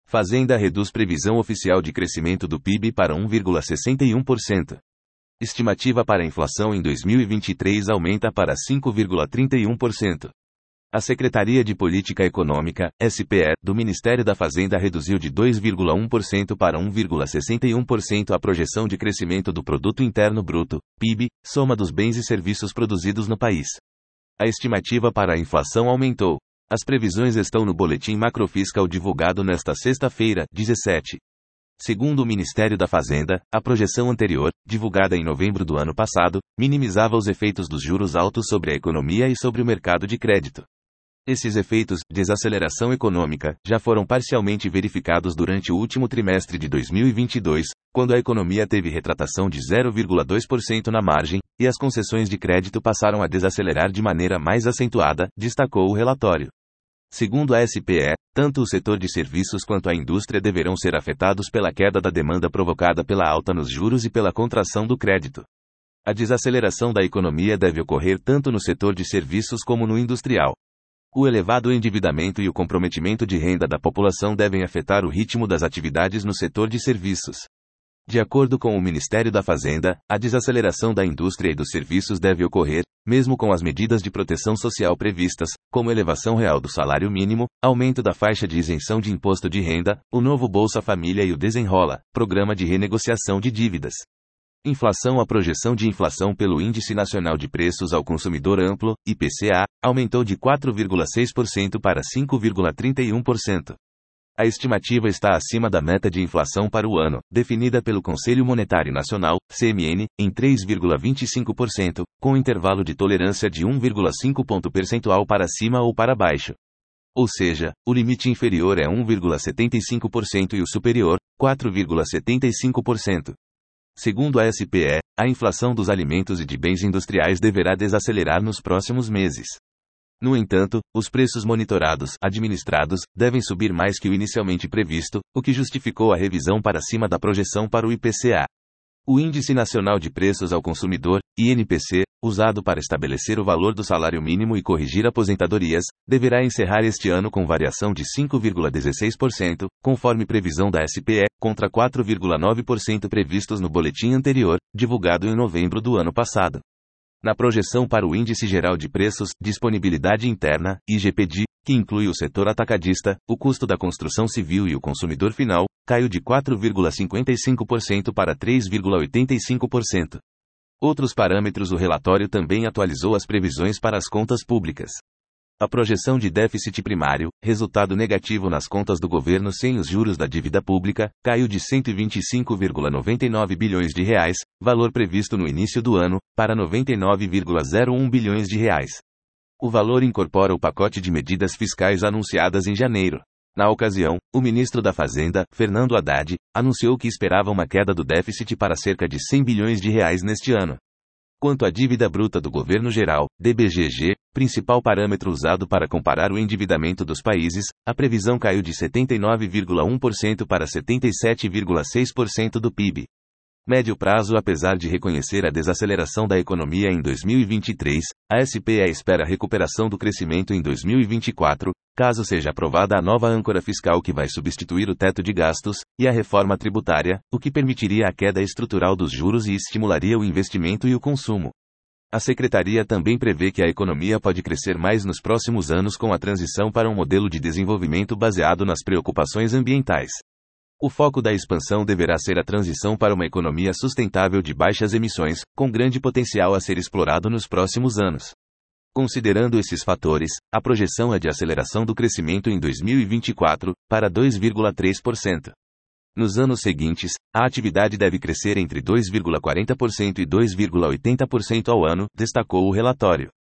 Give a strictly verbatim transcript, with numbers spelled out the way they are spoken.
Fazenda reduz previsão oficial de crescimento do P I B para um vírgula sessenta e um por cento. Estimativa para a inflação em dois mil e vinte e três aumenta para cinco vírgula trinta e um por cento. A Secretaria de Política Econômica, S P E, do Ministério da Fazenda reduziu de dois vírgula um por cento para um vírgula sessenta e um por cento a projeção de crescimento do Produto Interno Bruto, P I B, soma dos bens e serviços produzidos no país. A estimativa para a inflação aumentou. As previsões estão no Boletim Macrofiscal divulgado nesta sexta-feira, dezessete. Segundo o Ministério da Fazenda, a projeção anterior, divulgada em novembro do ano passado, minimizava os efeitos dos juros altos sobre a economia e sobre o mercado de crédito. Esses efeitos, desaceleração econômica, já foram parcialmente verificados durante o último trimestre de dois mil e vinte e dois, quando a economia teve retratação de zero vírgula dois por cento na margem, e as concessões de crédito passaram a desacelerar de maneira mais acentuada, destacou o relatório. Segundo a S P E, tanto o setor de serviços quanto a indústria deverão ser afetados pela queda da demanda provocada pela alta nos juros e pela contração do crédito. A desaceleração da economia deve ocorrer tanto no setor de serviços como no industrial. O elevado endividamento e o comprometimento de renda da população devem afetar o ritmo das atividades no setor de serviços. De acordo com o Ministério da Fazenda, a desaceleração da indústria e dos serviços deve ocorrer, mesmo com as medidas de proteção social previstas, como elevação real do salário mínimo, aumento da faixa de isenção de imposto de renda, o novo Bolsa Família e o Desenrola, programa de renegociação de dívidas. Inflação. A projeção de inflação pelo Índice Nacional de Preços ao Consumidor Amplo, I P C A, aumentou de quatro vírgula seis por cento para cinco vírgula trinta e um por cento. A estimativa está acima da meta de inflação para o ano, definida pelo Conselho Monetário Nacional, C M N, em três vírgula vinte e cinco por cento, com intervalo de tolerância de um vírgula cinco ponto percentual para cima ou para baixo. Ou seja, o limite inferior é um vírgula setenta e cinco por cento e o superior, quatro vírgula setenta e cinco por cento. Segundo a S P E, a inflação dos alimentos e de bens industriais deverá desacelerar nos próximos meses. No entanto, os preços monitorados, administrados, devem subir mais que o inicialmente previsto, o que justificou a revisão para cima da projeção para o I P C A. O Índice Nacional de Preços ao Consumidor, I N P C, usado para estabelecer o valor do salário mínimo e corrigir aposentadorias, deverá encerrar este ano com variação de cinco vírgula dezesseis por cento, conforme previsão da S P E, contra quatro vírgula nove por cento previstos no boletim anterior, divulgado em novembro do ano passado. Na projeção para o Índice Geral de Preços, Disponibilidade Interna, I G P D, que inclui o setor atacadista, o custo da construção civil e o consumidor final, caiu de quatro vírgula cinquenta e cinco por cento para três vírgula oitenta e cinco por cento. Outros parâmetros. O relatório também atualizou as previsões para as contas públicas. A projeção de déficit primário, resultado negativo nas contas do governo sem os juros da dívida pública, caiu de cento e vinte e cinco vírgula noventa e nove bilhões de reais, valor previsto no início do ano, para noventa e nove vírgula zero um bilhões de reais. O valor incorpora o pacote de medidas fiscais anunciadas em janeiro. Na ocasião, o ministro da Fazenda, Fernando Haddad, anunciou que esperava uma queda do déficit para cerca de cem bilhões de reais neste ano. Quanto à dívida bruta do governo geral, D B G G, principal parâmetro usado para comparar o endividamento dos países, a previsão caiu de setenta e nove vírgula um por cento para setenta e sete vírgula seis por cento do P I B. Médio prazo. Apesar de reconhecer a desaceleração da economia em dois mil e vinte e três, a S P E espera recuperação do crescimento em dois mil e vinte e quatro, caso seja aprovada a nova âncora fiscal que vai substituir o teto de gastos, e a reforma tributária, o que permitiria a queda estrutural dos juros e estimularia o investimento e o consumo. A Secretaria também prevê que a economia pode crescer mais nos próximos anos com a transição para um modelo de desenvolvimento baseado nas preocupações ambientais. O foco da expansão deverá ser a transição para uma economia sustentável de baixas emissões, com grande potencial a ser explorado nos próximos anos. Considerando esses fatores, a projeção é de aceleração do crescimento em dois mil e vinte e quatro, para dois vírgula três por cento. Nos anos seguintes, a atividade deve crescer entre dois vírgula quarenta por cento e dois vírgula oitenta por cento ao ano, destacou o relatório.